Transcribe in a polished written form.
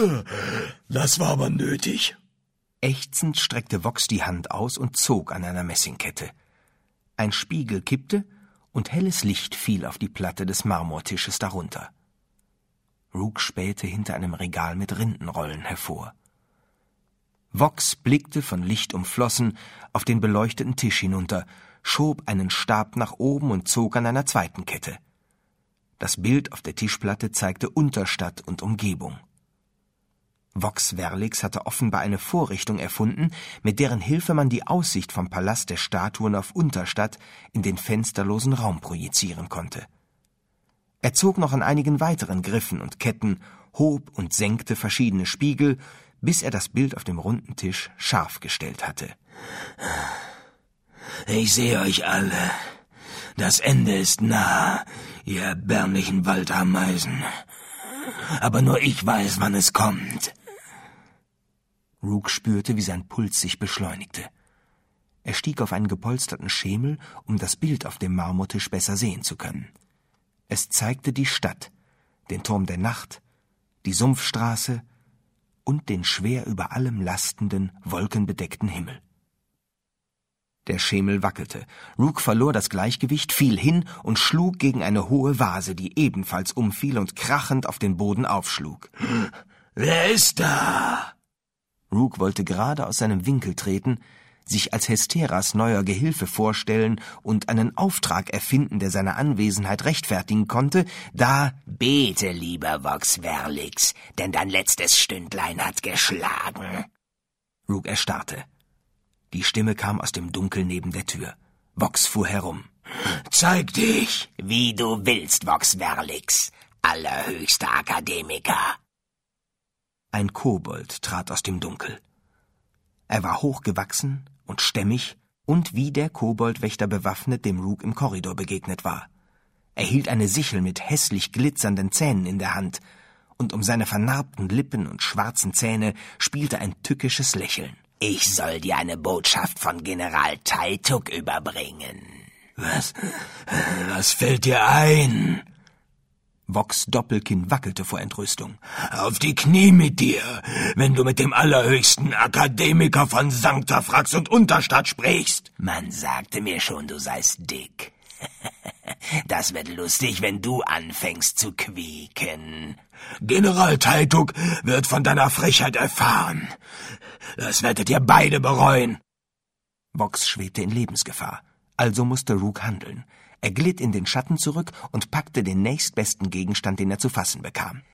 Das war aber nötig. Ächzend streckte Vox die Hand aus und zog an einer Messingkette. Ein Spiegel kippte und helles Licht fiel auf die Platte des Marmortisches darunter. Rook spähte hinter einem Regal mit Rindenrollen hervor. Vox blickte von Licht umflossen auf den beleuchteten Tisch hinunter, schob einen Stab nach oben und zog an einer zweiten Kette. Das Bild auf der Tischplatte zeigte Unterstadt und Umgebung. Vox Verlix hatte offenbar eine Vorrichtung erfunden, mit deren Hilfe man die Aussicht vom Palast der Statuen auf Unterstadt in den fensterlosen Raum projizieren konnte. Er zog noch an einigen weiteren Griffen und Ketten, hob und senkte verschiedene Spiegel, bis er das Bild auf dem runden Tisch scharf gestellt hatte. Ich sehe euch alle. Das Ende ist nah, ihr erbärmlichen Waldameisen. Aber nur ich weiß, wann es kommt. Rook spürte, wie sein Puls sich beschleunigte. Er stieg auf einen gepolsterten Schemel, um das Bild auf dem Marmortisch besser sehen zu können. Es zeigte die Stadt, den Turm der Nacht, die Sumpfstraße und den schwer über allem lastenden, wolkenbedeckten Himmel. Der Schemel wackelte. Rook verlor das Gleichgewicht, fiel hin und schlug gegen eine hohe Vase, die ebenfalls umfiel und krachend auf den Boden aufschlug. »Wer ist da?« Rook wollte gerade aus seinem Winkel treten, sich als Hesteras neuer Gehilfe vorstellen und einen Auftrag erfinden, der seine Anwesenheit rechtfertigen konnte, da »Bete, lieber Vox Verlix, denn dein letztes Stündlein hat geschlagen.« Rook erstarrte. Die Stimme kam aus dem Dunkel neben der Tür. Vox fuhr herum. »Zeig dich!« »Wie du willst, Vox Verlix, allerhöchster Akademiker.« Ein Kobold trat aus dem Dunkel. Er war hochgewachsen und stämmig und wie der Koboldwächter bewaffnet, dem Rook im Korridor begegnet war. Er hielt eine Sichel mit hässlich glitzernden Zähnen in der Hand, und um seine vernarbten Lippen und schwarzen Zähne spielte ein tückisches Lächeln. »Ich soll dir eine Botschaft von General Taituk überbringen.« Was fällt dir ein?« Vox Doppelkinn wackelte vor Entrüstung. »Auf die Knie mit dir, wenn du mit dem allerhöchsten Akademiker von Sanctafrax und Unterstadt sprichst.« »Man sagte mir schon, du seist dick. Das wird lustig, wenn du anfängst zu quieken.« »General Taituk wird von deiner Frechheit erfahren. Das werdet ihr beide bereuen.« Vox schwebte in Lebensgefahr, also musste Rook handeln. Er glitt in den Schatten zurück und packte den nächstbesten Gegenstand, den er zu fassen bekam.